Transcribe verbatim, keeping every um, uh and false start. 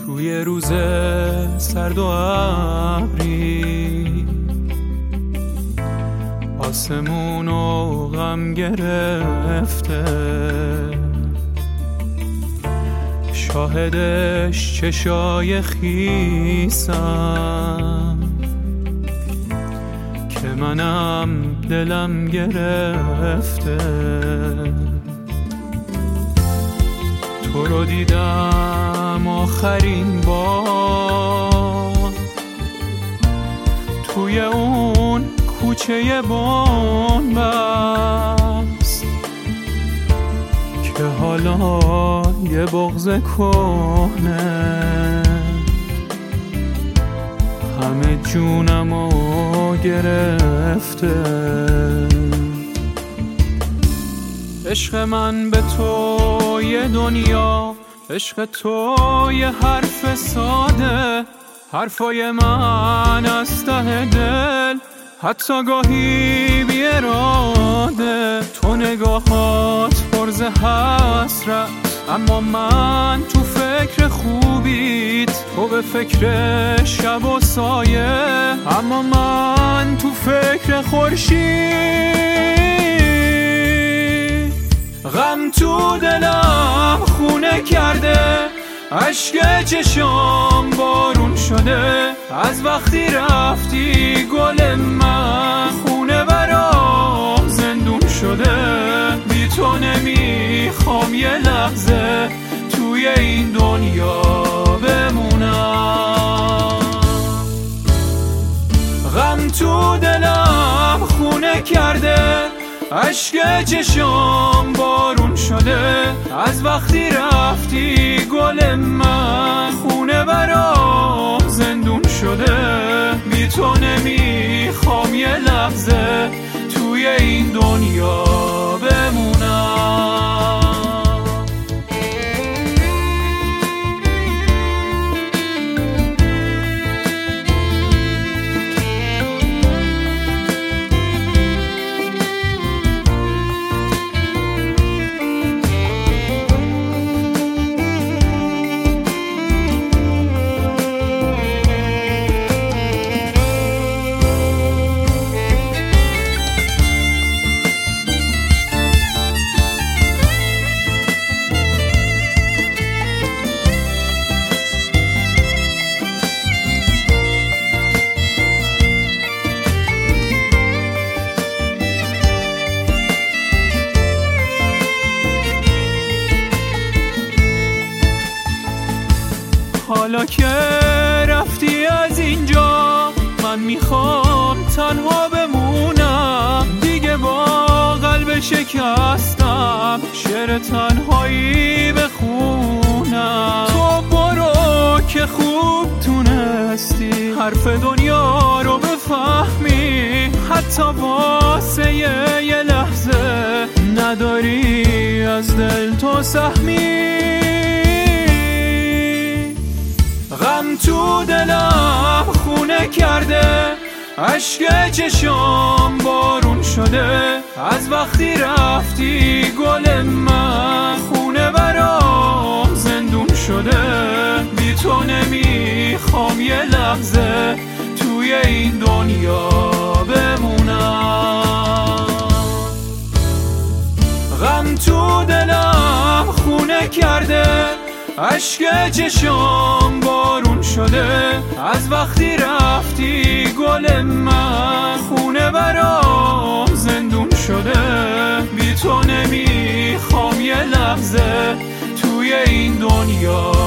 توی روز سرد و ابری آسمونو غم گرفته، شاهدش چشای خیسم که منم دلم گرفته. تو رو دیدم آخرین بار توی اون کوچه بنبست که حالا یه بغض کهنه همه جونمو گرفته. عشق من به تو یه دنیا، عشق تو یه حرف ساده، حرفای من از ته دل حتی گاهی بی اراده. تو نگاهات پرز حسرت اما من تو فکر خوبیت، تو به فکر شب و سایه اما من تو فکر خورشید. غم تو دلم خونه کرده، اشک چشام بارون شده، از وقتی رفتی گل من خونه برام زندون شده. بی تو نمیخوام یه لحظه توی این دنیا بمونم. غم تو دلم خونه کرده، اشک چشام بارون شده، از وقتی رفتی گل من خونه برام زندون شده. بی تو نمیخوام یه لحظه توی این دنیا بمونم. حالا که رفتی از اینجا من میخوام تنها بمونم، دیگه با قلب شکستم شعر تنهایی بخونم. تو برو که خوب تونستی حرف دنیا رو بفهمی، حتی واسه یه لحظه نداری از دل تو سهمی. غم تو دلم خونه کرده، اشک چشام بارون شده، از وقتی رفتی گل من خونه برام زندون شده. بی تو نمیخوام یه لحظه توی این دنیا بمونم. غم تو دلم خونه کرده، اشک چشام بارون شده، از وقتی رفتی گل من خونه برام زندون شده. بی تو نمیخوام یه لحظه توی این دنیا